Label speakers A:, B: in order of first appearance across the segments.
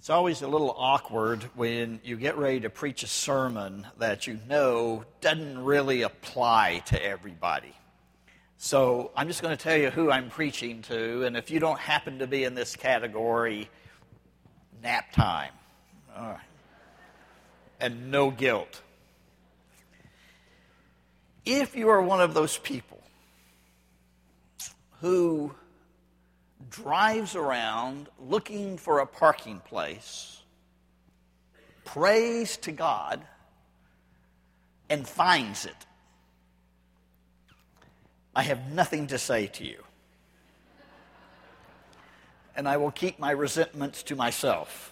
A: It's always a little awkward when you get ready to preach a sermon that you know doesn't really apply to everybody. So I'm just going to tell you who I'm preaching to, and if you don't happen to be in this category, nap time. All right. And no guilt. If you are one of those people who drives around looking for a parking place, prays to God, and finds it, I have nothing to say to you. And I will keep my resentments to myself.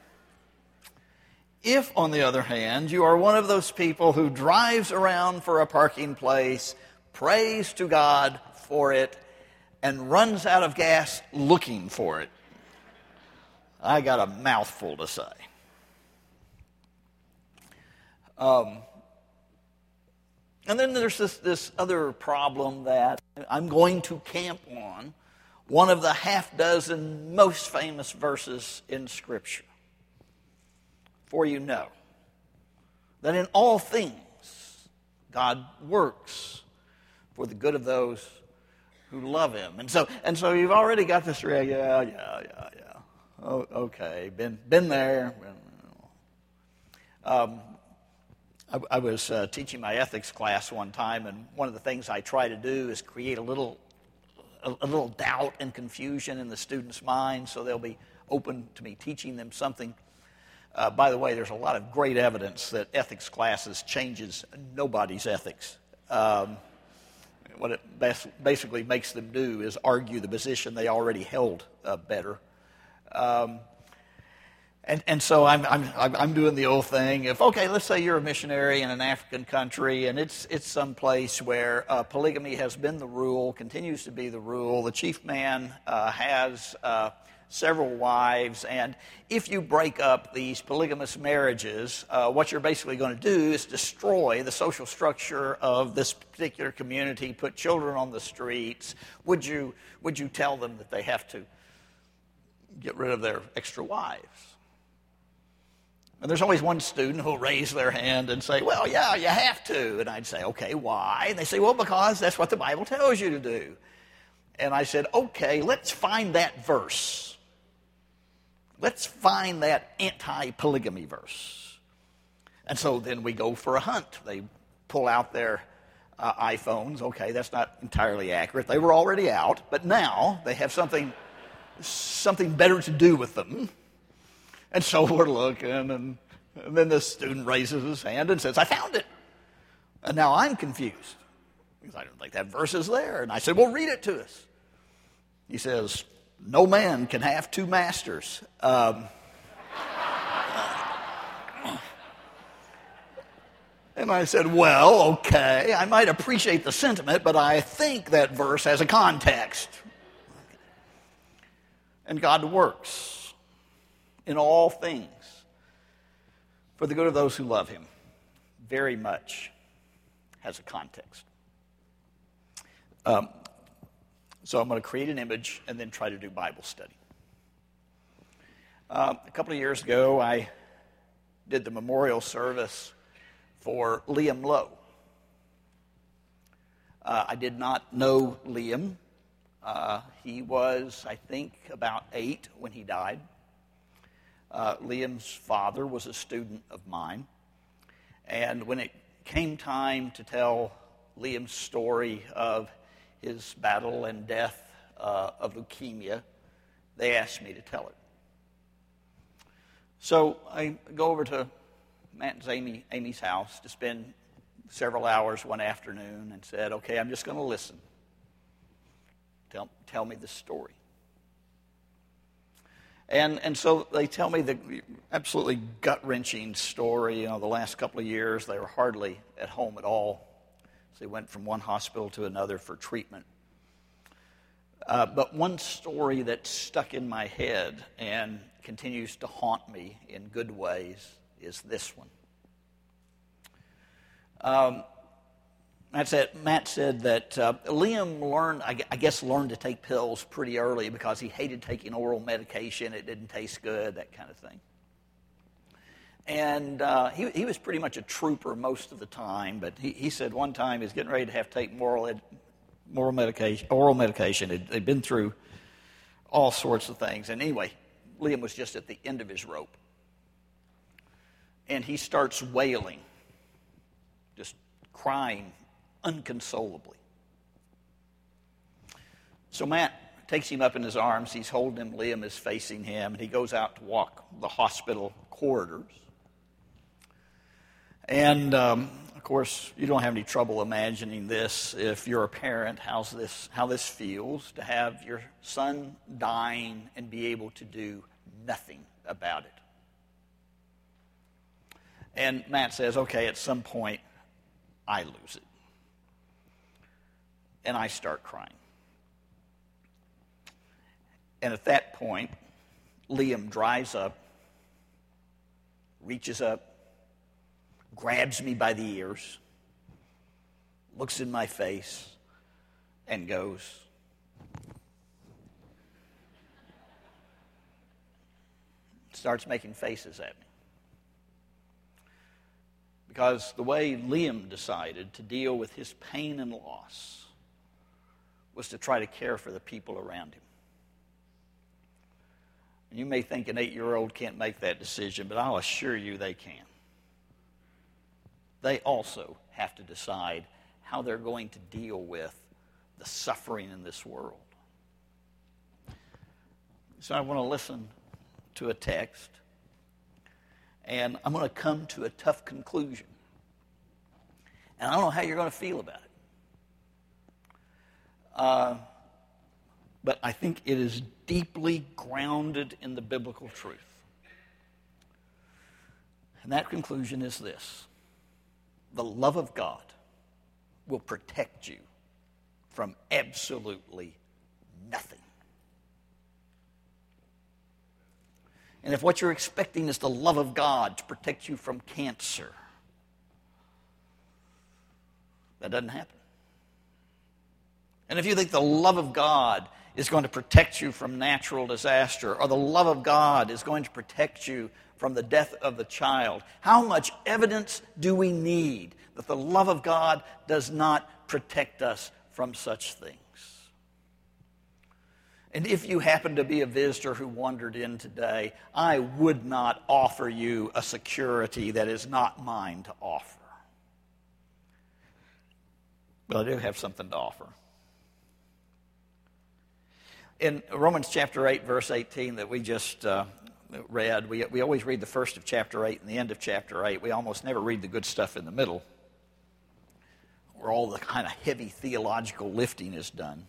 A: If, on the other hand, you are one of those people who drives around for a parking place, prays to God for it, and runs out of gas looking for it, I got a mouthful to say. And then there's this other problem that I'm going to camp on, one of the half dozen most famous verses in Scripture. For you know that in all things God works for the good of those who love Him. And so you've already got this, yeah. Oh, okay, been there. I was teaching my ethics class one time, and one of the things I try to do is create a little doubt and confusion in the students' minds so they'll be open to me teaching them something. By the way, there's a lot of great evidence that ethics classes changes nobody's ethics. What it basically makes them do is argue the position they already held better. And so I'm doing the old thing. Let's say you're a missionary in an African country, and it's some place where polygamy has been the rule, continues to be the rule. The chief man has several wives, and if you break up these polygamous marriages, what you're basically going to do is destroy the social structure of this particular community, put children on the streets. Would you tell them that they have to get rid of their extra wives? And there's always one student who'll raise their hand and say, well, yeah, you have to. And I'd say, okay, why? And they say, well, because that's what the Bible tells you to do. And I said, okay, let's find that verse. Let's find that anti-polygamy verse. And so then we go for a hunt. They pull out their iPhones. Okay, that's not entirely accurate. They were already out, but now they have something better to do with them. And so we're looking, and then the student raises his hand and says, I found it. And now I'm confused, because I don't think that verse is there. And I said, well, read it to us. He says, no man can have two masters. And I said, well, okay, I might appreciate the sentiment, but I think that verse has a context. And God works in all things for the good of those who love Him. Very much has a context. So I'm going to create an image and then try to do Bible study. A couple of years ago, I did the memorial service for Liam Lowe. I did not know Liam. He was, I think, about 8 when he died. Liam's father was a student of mine. And when it came time to tell Liam's story of his battle and death of leukemia, they asked me to tell it. So I go over to Matt and Amy's house to spend several hours one afternoon and said, okay, I'm just going to listen. Tell me the story. And so they tell me the absolutely gut-wrenching story. The last couple of years, they were hardly at home at all. So they went from one hospital to another for treatment. But one story that stuck in my head and continues to haunt me in good ways is this one. Matt said that Liam learned to take pills pretty early because he hated taking oral medication. It didn't taste good, that kind of thing. And he was pretty much a trooper most of the time, but he said one time he was getting ready to have to take oral medication. They'd been through all sorts of things. And anyway, Liam was just at the end of his rope. And he starts wailing, just crying unconsolably. So Matt takes him up in his arms. He's holding him. Liam is facing him. And he goes out to walk the hospital corridors. And, of course, you don't have any trouble imagining this if you're a parent, how this feels to have your son dying and be able to do nothing about it. And Matt says, okay, at some point, I lose it. And I start crying. And at that point, Liam dries up, reaches up, grabs me by the ears, looks in my face, and goes, starts making faces at me. Because the way Liam decided to deal with his pain and loss was to try to care for the people around him. And you may think an 8-year-old can't make that decision, but I'll assure you they can. They also have to decide how they're going to deal with the suffering in this world. So I want to listen to a text, and I'm going to come to a tough conclusion. And I don't know how you're going to feel about it. But I think it is deeply grounded in the biblical truth. And that conclusion is this: the love of God will protect you from absolutely nothing. And if what you're expecting is the love of God to protect you from cancer, that doesn't happen. And if you think the love of God is going to protect you from natural disaster, or the love of God is going to protect you from the death of the child, how much evidence do we need that the love of God does not protect us from such things? And if you happen to be a visitor who wandered in today, I would not offer you a security that is not mine to offer. But I do have something to offer. In Romans chapter 8, verse 18 that we just read, we always read the first of chapter 8 and the end of chapter 8. We almost never read the good stuff in the middle, where all the kind of heavy theological lifting is done.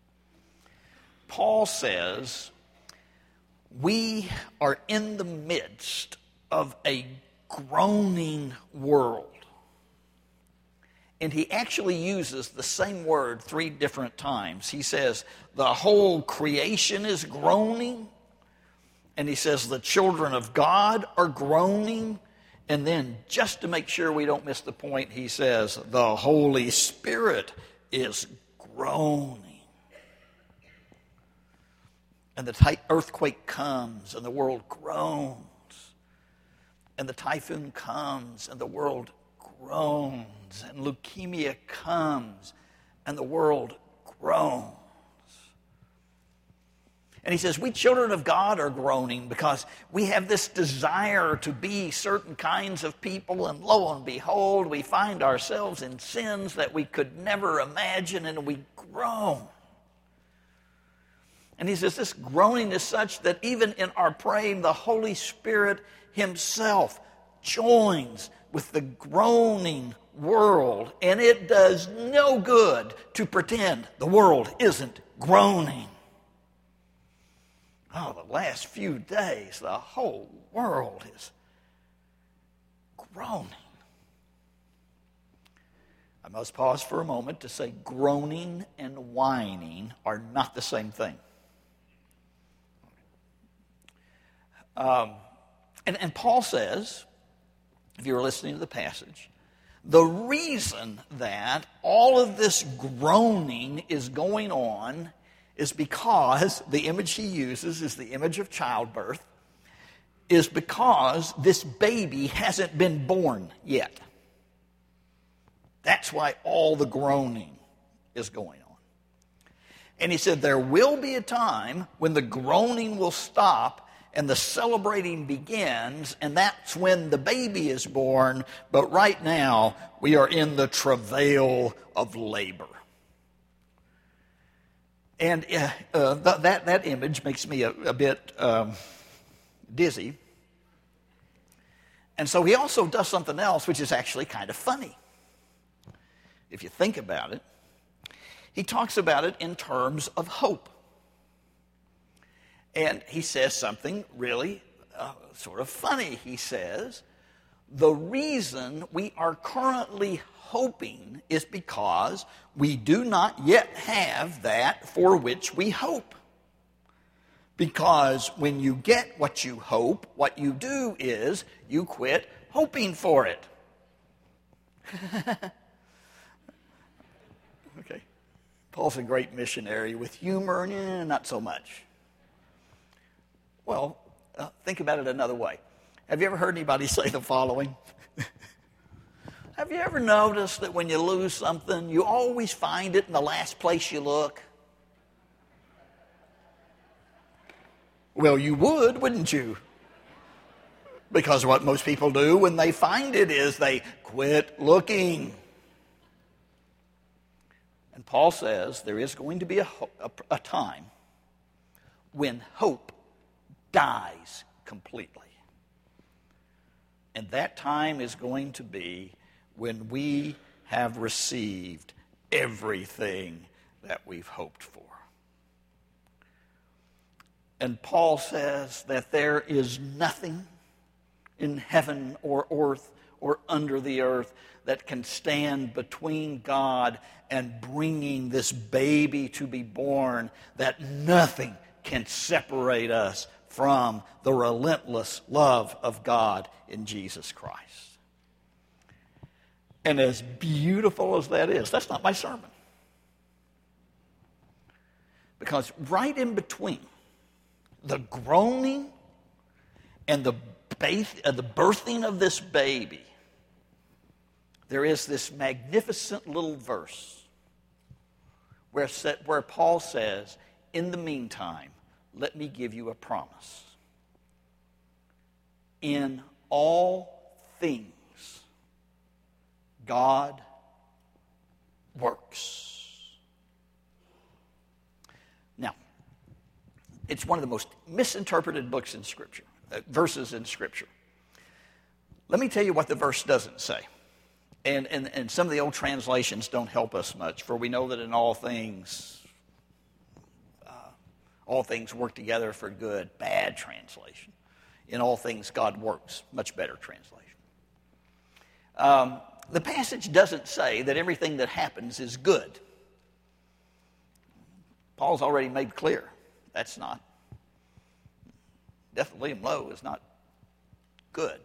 A: Paul says, we are in the midst of a groaning world. And he actually uses the same word 3 different times. He says, the whole creation is groaning. And he says, the children of God are groaning. And then, just to make sure we don't miss the point, he says, the Holy Spirit is groaning. And the earthquake comes, and the world groans. And the typhoon comes, and the world groans. And leukemia comes, and the world groans. And he says, we children of God are groaning because we have this desire to be certain kinds of people, and lo and behold, we find ourselves in sins that we could never imagine, and we groan. And he says, this groaning is such that even in our praying, the Holy Spirit himself joins with the groaning world, and it does no good to pretend the world isn't groaning. Oh, the last few days, the whole world is groaning. I must pause for a moment to say groaning and whining are not the same thing. And Paul says, if you were listening to the passage, The reason that all of this groaning is going on is because the image he uses is the image of childbirth, is because this baby hasn't been born yet. That's why all the groaning is going on. And he said there will be a time when the groaning will stop and the celebrating begins, and that's when the baby is born. But right now, we are in the travail of labor. And that image makes me a bit dizzy. And so he also does something else which is actually kind of funny, if you think about it. He talks about it in terms of hope. And he says something really sort of funny. He says, the reason we are currently hoping is because we do not yet have that for which we hope. Because when you get what you hope, what you do is you quit hoping for it. Okay. Paul's a great missionary with humor, not so much. Well, think about it another way. Have you ever heard anybody say the following? Have you ever noticed that when you lose something, you always find it in the last place you look? Well, you would, wouldn't you? Because what most people do when they find it is they quit looking. And Paul says there is going to be a time when hope dies completely. And that time is going to be when we have received everything that we've hoped for. And Paul says that there is nothing in heaven or earth or under the earth that can stand between God and bringing this baby to be born, that nothing can separate us from the relentless love of God in Jesus Christ. And as beautiful as that is, that's not my sermon. Because right in between the groaning and the birthing of this baby, there is this magnificent little verse where Paul says, in the meantime, let me give you a promise. In all things, God works. Now, it's one of the most misinterpreted books in Scripture, verses in Scripture. Let me tell you what the verse doesn't say. And some of the old translations don't help us much, for we know that in all things work together for good. Bad translation. In all things, God works. Much better translation. The passage doesn't say that everything that happens is good. Paul's already made clear that's not. Death of William Lowe is not good.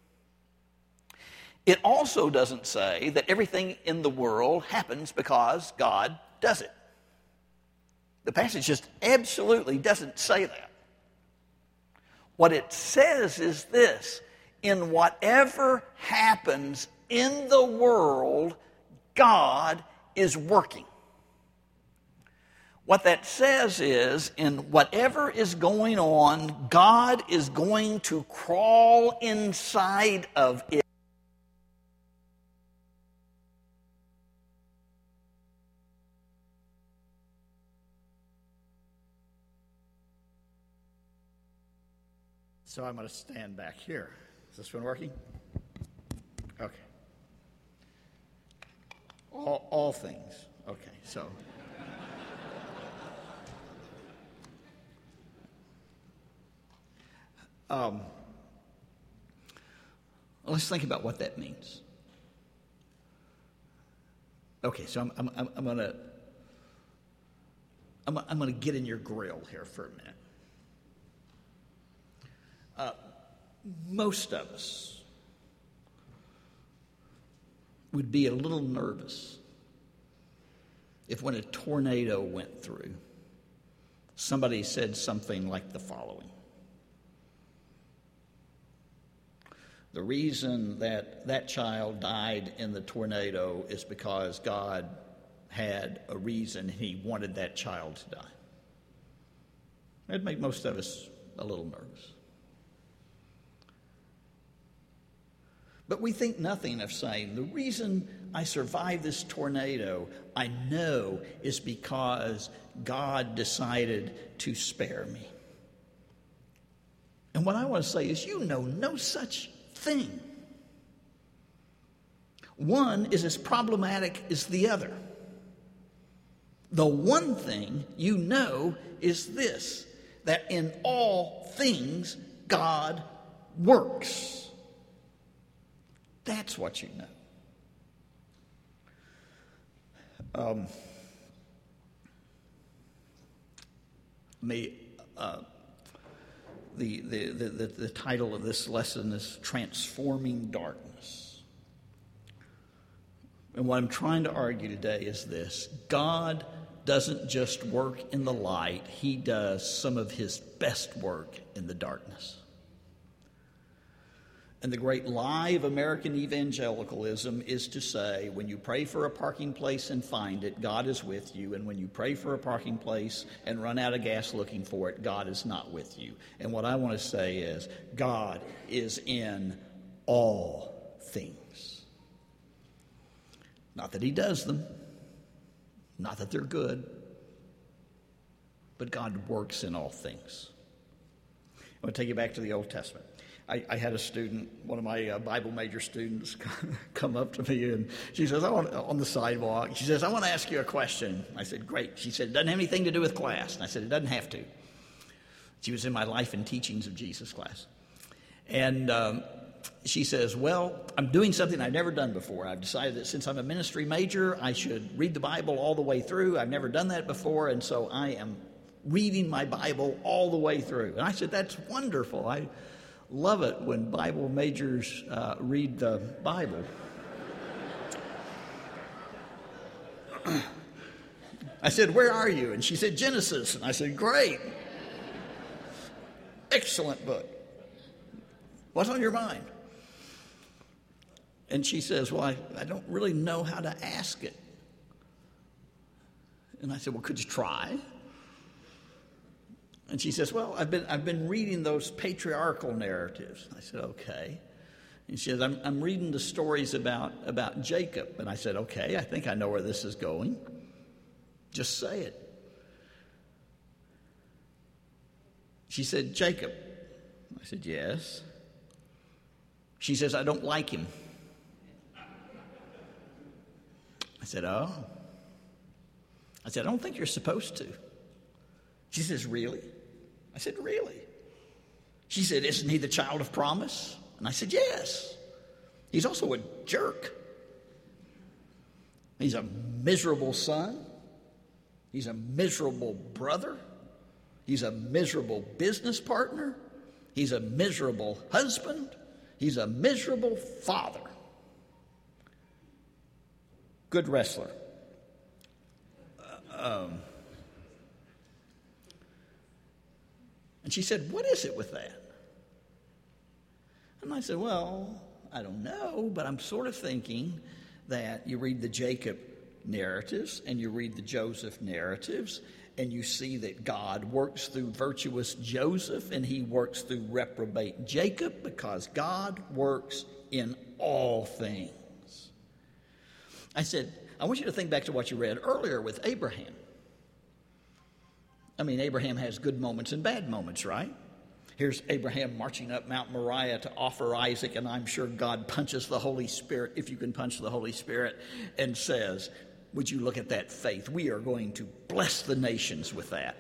A: It also doesn't say that everything in the world happens because God does it. The passage just absolutely doesn't say that. What it says is this: in whatever happens in the world, God is working. What that says is, in whatever is going on, God is going to crawl inside of it. So I'm going to stand back here. Is this one working? Okay. All things. Okay, so. Let's think about what that means. Okay, so I'm gonna get in your grill here for a minute. Most of us would be a little nervous if when a tornado went through, somebody said something like the following: the reason that child died in the tornado is because God had a reason he wanted that child to die. That'd make most of us a little nervous. But we think nothing of saying, the reason I survived this tornado, I know, is because God decided to spare me. And what I want to say is, you know no such thing. One is as problematic as the other. The one thing you know is this, that in all things God works. That's what you know. The title of this lesson is Transforming Darkness. And what I'm trying to argue today is this: God doesn't just work in the light, he does some of his best work in the darkness. And the great lie of American evangelicalism is to say, when you pray for a parking place and find it, God is with you. And when you pray for a parking place and run out of gas looking for it, God is not with you. And what I want to say is, God is in all things. Not that he does them, not that they're good, but God works in all things. I want to take you back to the Old Testament. I had a student, one of my Bible major students, come up to me, and she says, on the sidewalk, she says, I want to ask you a question. I said, great. She said, it doesn't have anything to do with class. And I said, it doesn't have to. She was in my Life and Teachings of Jesus class. And she says, well, I'm doing something I've never done before. I've decided that since I'm a ministry major, I should read the Bible all the way through. I've never done that before, and so I am reading my Bible all the way through. And I said, that's wonderful. I love it when Bible majors read the Bible. I said, where are you? And she said, Genesis. And I said, great. Excellent book. What's on your mind? And she says, well, I don't really know how to ask it. And I said, well, could you try? And she says, well, I've been reading those patriarchal narratives. I said, okay. And she says, I'm reading the stories about Jacob. And I said, okay, I think I know where this is going. Just say it. She said, Jacob. I said, yes. She says, I don't like him. I said, oh. I said, I don't think you're supposed to. She says, really? I said, really? She said, isn't he the child of promise? And I said, yes. He's also a jerk. He's a miserable son. He's a miserable brother. He's a miserable business partner. He's a miserable husband. He's a miserable father. Good wrestler. And she said, what is it with that? And I said, well, I don't know, but I'm sort of thinking that you read the Jacob narratives and you read the Joseph narratives, and you see that God works through virtuous Joseph and he works through reprobate Jacob, because God works in all things. I said, I want you to think back to what you read earlier with Abraham. I mean, Abraham has good moments and bad moments, right? Here's Abraham marching up Mount Moriah to offer Isaac, and I'm sure God punches the Holy Spirit, if you can punch the Holy Spirit, and says, would you look at that faith? We are going to bless the nations with that.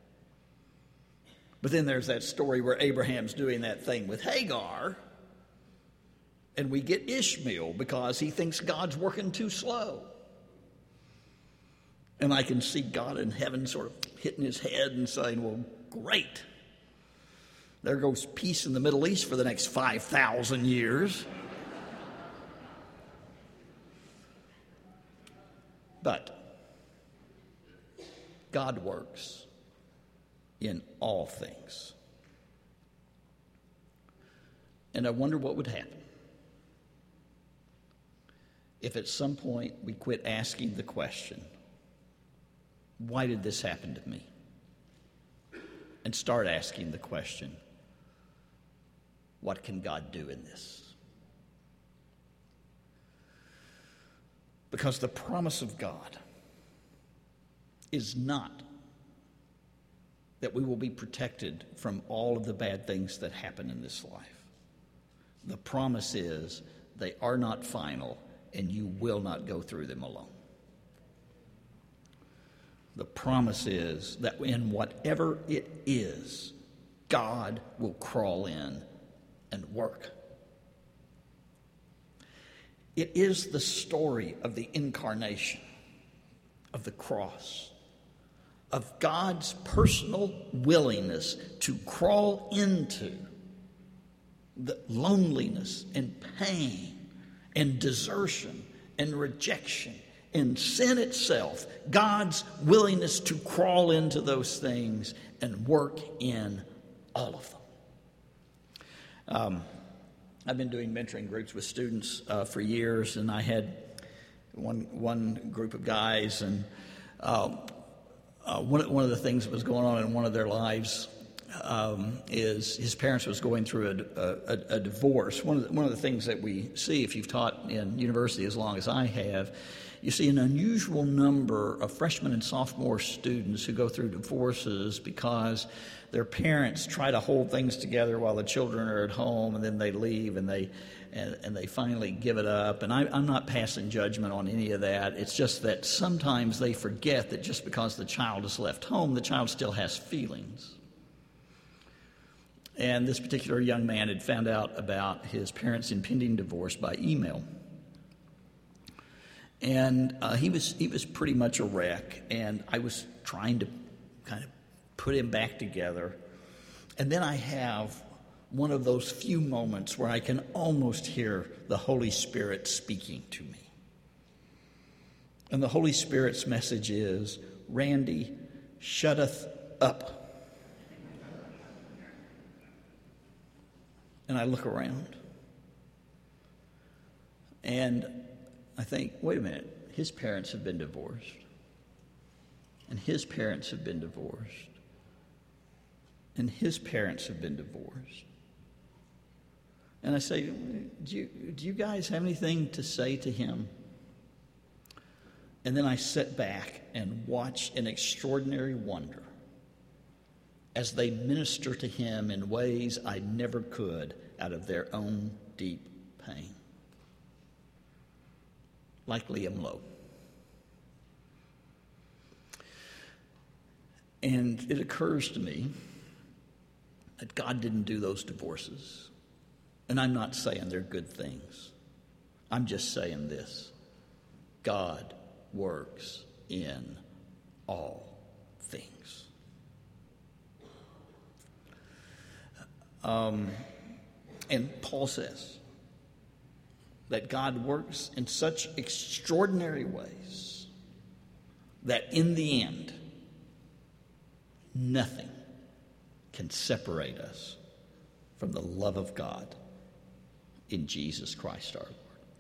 A: But then there's that story where Abraham's doing that thing with Hagar, and we get Ishmael because he thinks God's working too slow. And I can see God in heaven sort of hitting his head and saying, well, great. There goes peace in the Middle East for the next 5,000 years. But God works in all things. And I wonder what would happen if at some point we quit asking the question, why did this happen to me? And start asking the question, what can God do in this? Because the promise of God is not that we will be protected from all of the bad things that happen in this life. The promise is they are not final, and you will not go through them alone. The promise is that in whatever it is, God will crawl in and work. It is the story of the incarnation, of the cross, of God's personal willingness to crawl into the loneliness and pain and desertion and rejection and sin itself, God's willingness to crawl into those things and work in all of them. I've been doing mentoring groups with students for years, and I had one group of guys, and one of the things that was going on in one of their lives is his parents was going through a divorce. One of the things that we see, if you've taught in university as long as I have, you see an unusual number of freshman and sophomore students who go through divorces because their parents try to hold things together while the children are at home, and then they leave and they finally give it up. And I'm not passing judgment on any of that. It's just that sometimes they forget that just because the child is left home, the child still has feelings. And this particular young man had found out about his parents' impending divorce by email. And he was pretty much a wreck, and I was trying to kind of put him back together. And then I have one of those few moments where I can almost hear the Holy Spirit speaking to me. And the Holy Spirit's message is, Randy, shutteth up. And I look around, and I think, wait a minute, his parents have been divorced, and his parents have been divorced, and his parents have been divorced. And I say, do you guys have anything to say to him? And then I sit back and watch in extraordinary wonder as they minister to him in ways I never could out of their own deep pain. Like Liam Lowe. And it occurs to me that God didn't do those divorces. And I'm not saying they're good things. I'm just saying this. God works in all things. And Paul says that God works in such extraordinary ways that in the end, nothing can separate us from the love of God in Jesus Christ our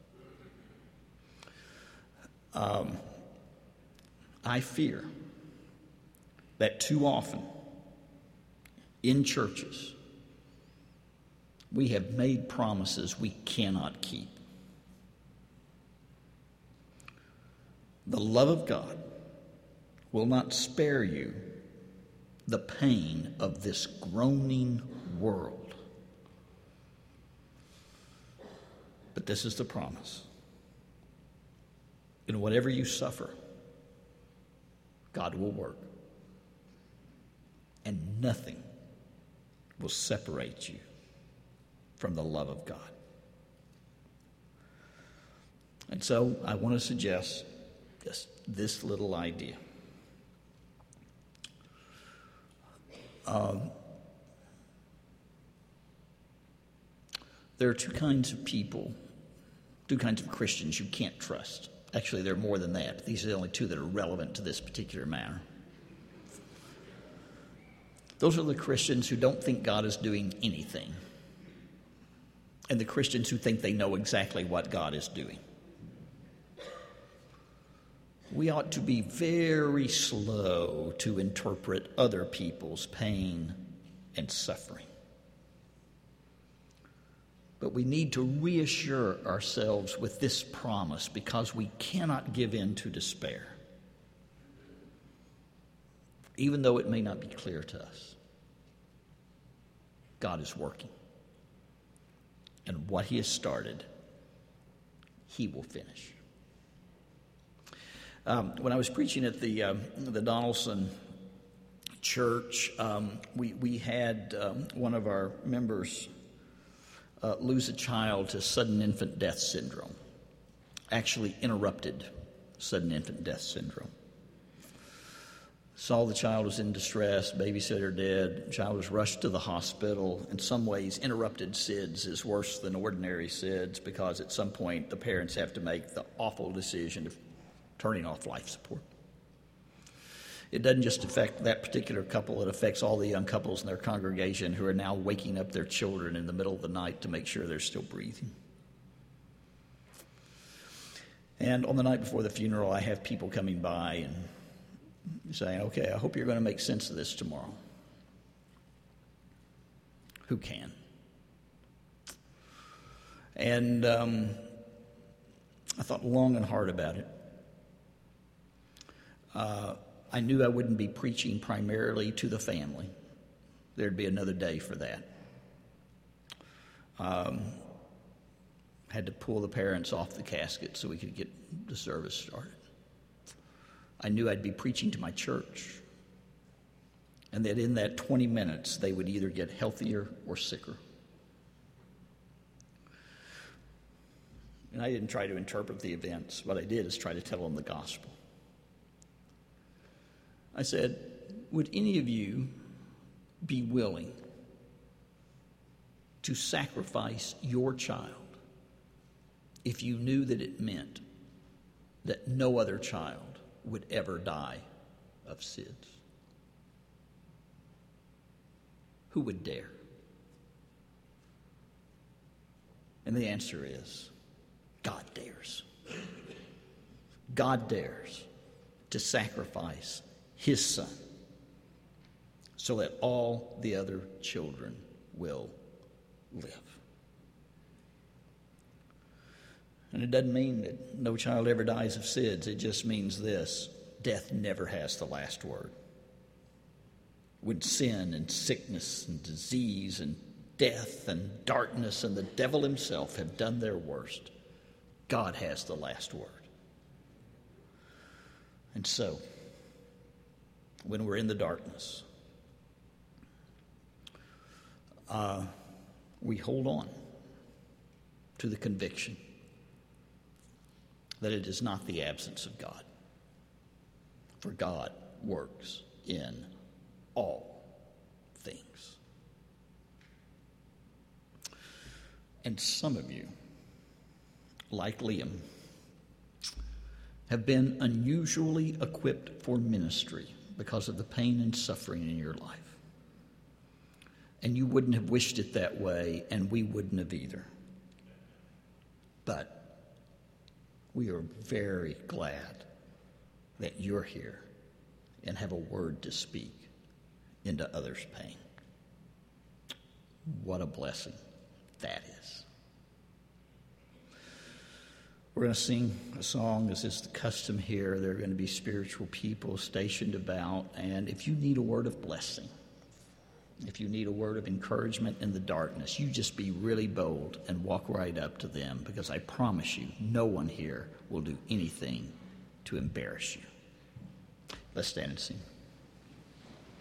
A: Lord. I fear that too often in churches, we have made promises we cannot keep. The love of God will not spare you the pain of this groaning world. But this is the promise. In whatever you suffer, God will work. And nothing will separate you from the love of God. And so I want to suggest just this little idea. There are two kinds of people, two kinds of Christians you can't trust Actually, there are more than that. These are the only two that are relevant to this particular matter. Those are the Christians who don't think God is doing anything, and the Christians who think they know exactly what God is doing. We ought to be very slow to interpret other people's pain and suffering. But we need to reassure ourselves with this promise, because we cannot give in to despair, even though it may not be clear to us. God is working, and what He has started, He will finish. When I was preaching at the Donaldson Church, we had one of our members lose a child to sudden infant death syndrome, actually interrupted sudden infant death syndrome. Saw the child was in distress, babysitter dead, child was rushed to the hospital. In some ways, interrupted SIDS is worse than ordinary SIDS, because at some point the parents have to make the awful decision of turning off life support. It doesn't just affect that particular couple, it affects all the young couples in their congregation who are now waking up their children in the middle of the night to make sure they're still breathing. And on the night before the funeral, I have people coming by and saying, okay, I hope you're going to make sense of this tomorrow. Who can? And I thought long and hard about it. I knew I wouldn't be preaching primarily to the family. There'd be another day for that. Had to pull the parents off the casket so we could get the service started. I knew I'd be preaching to my church, and that in that 20 minutes they would either get healthier or sicker. And I didn't try to interpret the events. What I did is try to tell them the gospel. I said, would any of you be willing to sacrifice your child if you knew that it meant that no other child would ever die of SIDS? Who would dare? And the answer is, God dares. God dares to sacrifice His Son so that all the other children will live. And it doesn't mean that no child ever dies of SIDS. It just means this: death never has the last word. When sin and sickness and disease and death and darkness and the devil himself have done their worst, God has the last word. And so, when we're in the darkness, we hold on to the conviction that it is not the absence of God, for God works in all things. And some of you, like Liam, have been unusually equipped for ministry because of the pain and suffering in your life. And you wouldn't have wished it that way, and we wouldn't have either. But we are very glad that you're here and have a word to speak into others' pain. What a blessing that is. We're going to sing a song, as is the custom here. There are going to be spiritual people stationed about. And if you need a word of blessing, if you need a word of encouragement in the darkness, you just be really bold and walk right up to them, because I promise you, no one here will do anything to embarrass you. Let's stand and sing.